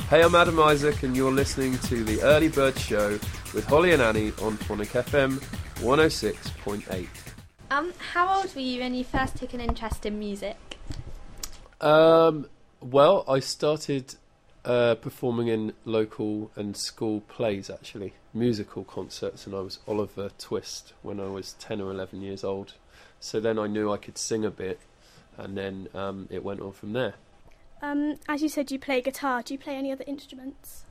Hey, I'm Adam Isaac, and you're listening to the Early Bird Show with Holly and Annie on Phonic FM 106.8. How old were you when you first took an interest in music? Well, I started performing in local and school plays, actually, musical concerts, and I was Oliver Twist when I was 10 or 11 years old. So then I knew I could sing a bit, and then it went on from there. As you said, you play guitar. Do you play any other instruments?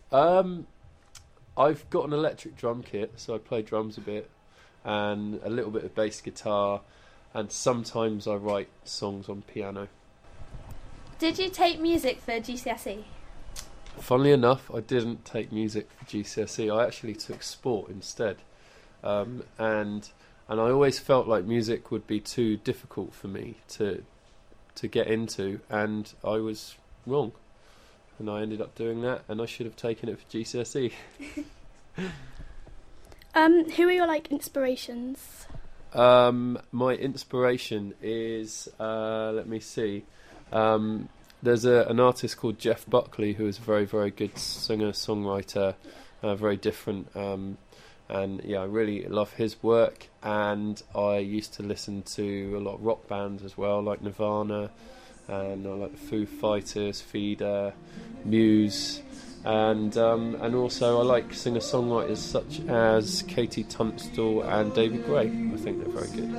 I've got an electric drum kit, so I play drums a bit, and a little bit of bass guitar, and sometimes I write songs on piano. Did you take music for GCSE? Funnily enough, I didn't take music for GCSE. I actually took sport instead, and I always felt like music would be too difficult for me to get into, and I was wrong, and I ended up doing that, and I should have taken it for GCSE. Who are your inspirations? My inspiration is let me see. There's an artist called Jeff Buckley who is a very, very good singer-songwriter, very different, and yeah, I really love his work. And I used to listen to a lot of rock bands as well, like Nirvana, and I like the Foo Fighters, Feeder, Muse, and also I like singer-songwriters such as Katie Tunstall and David Gray. I think they're very good.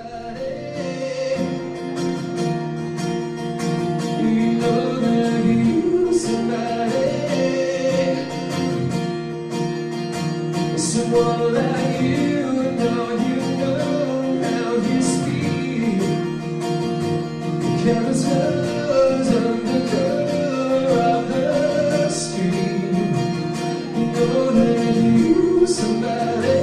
Someone like you know how you speak. Careless love's under cover of the street. You know that you somebody.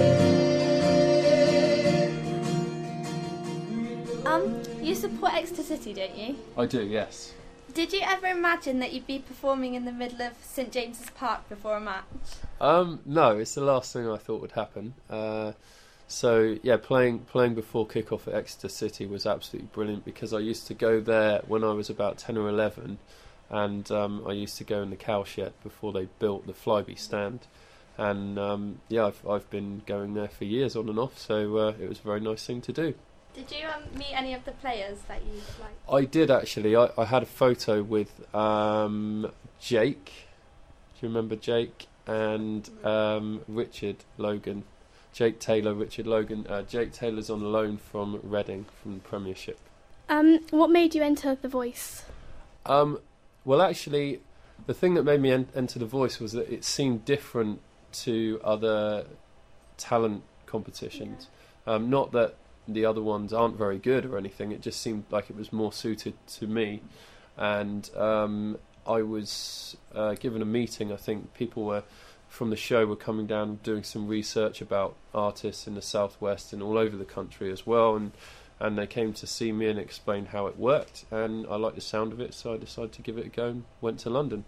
You support Exeter City, don't you? I do, yes. Did you ever imagine that you'd be performing in the middle of St James's Park before a match? No, it's the last thing I thought would happen. So yeah, playing before kick-off at Exeter City was absolutely brilliant, because I used to go there when I was about 10 or 11, and I used to go in the cowshed before they built the Flyby stand, and yeah, I've been going there for years on and off, so it was a very nice thing to do. Did you meet any of the players that you liked? I did, actually. I had a photo with Jake. Do you remember Jake? And Richard Logan. Jake Taylor, Richard Logan. Jake Taylor's on loan from Reading, from the Premiership. What made you enter The Voice? Well, actually, the thing that made me enter The Voice was that it seemed different to other talent competitions. Yeah. Not that the other ones aren't very good or anything, it just seemed like it was more suited to me. And I was given a meeting. I think people from the show were coming down doing some research about artists in the southwest and all over the country as well, and they came to see me and explain how it worked, and I liked the sound of it, so I decided to give it a go and went to London.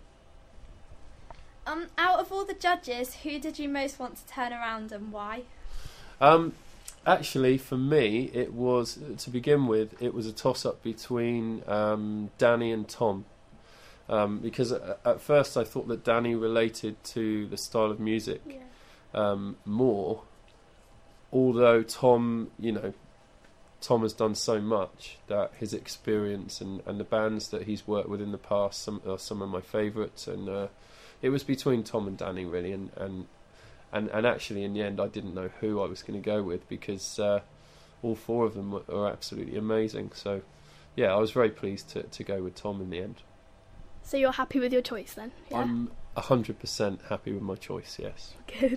Out of all the judges, who did you most want to turn around, and why? Actually, for me, it was, to begin with, it was a toss-up between Danny and Tom. Because at first I thought that Danny related to the style of music more, although Tom has done so much that his experience and the bands that he's worked with in the past are some of my favourites, and it was between Tom and Danny really, and actually in the end I didn't know who I was going to go with, because all four of them were absolutely amazing. So yeah, I was very pleased to go with Tom in the end. So you're happy with your choice then? Yeah? I'm 100% happy with my choice, yes. Good.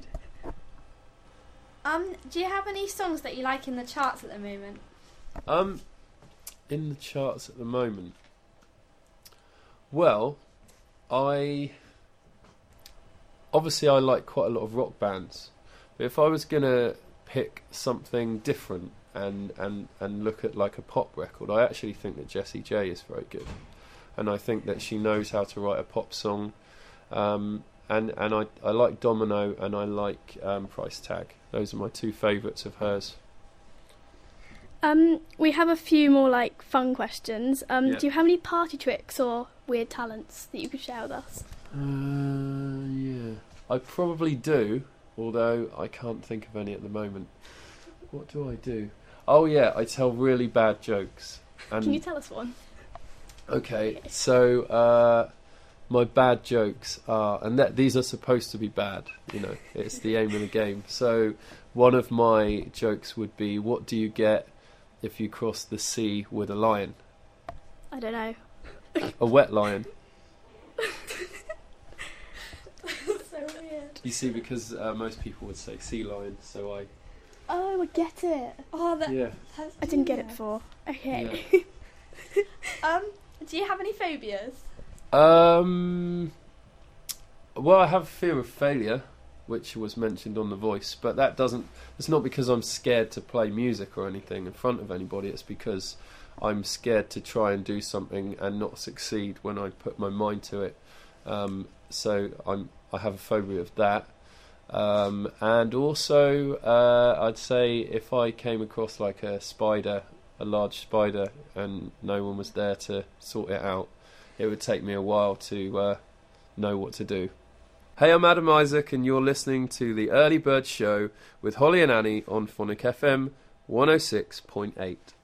Do you have any songs that you like in the charts at the moment? In the charts at the moment? Well, obviously I like quite a lot of rock bands. But if I was going to pick something different and look at like a pop record, I actually think that Jessie J is very good. And I think that she knows how to write a pop song. And I like Domino and I like Price Tag. Those are my two favourites of hers. We have a few more fun questions. Yeah. Do you have any party tricks or weird talents that you could share with us? Yeah. I probably do, although I can't think of any at the moment. What do I do? Oh yeah, I tell really bad jokes. And Can you tell us one? okay, so my bad jokes are, and these are supposed to be bad, you know, it's the aim of the game. So one of my jokes would be, what do you get if you cross the sea with a lion? I don't know. A wet lion. So weird. You see, because most people would say sea lion, so I... Oh, I get it. Oh, Yeah. that's I didn't get it weird. before. Okay. Do you have any phobias? Well, I have fear of failure, which was mentioned on The Voice, but that doesn't... It's not because I'm scared to play music or anything in front of anybody, it's because I'm scared to try and do something and not succeed when I put my mind to it. So I have a phobia of that. And also, I'd say if I came across like a large spider, and no one was there to sort it out, it would take me a while to know what to do. Hey, I'm Adam Isaac, and you're listening to the Early Bird Show with Holly and Annie on Phonic FM 106.8.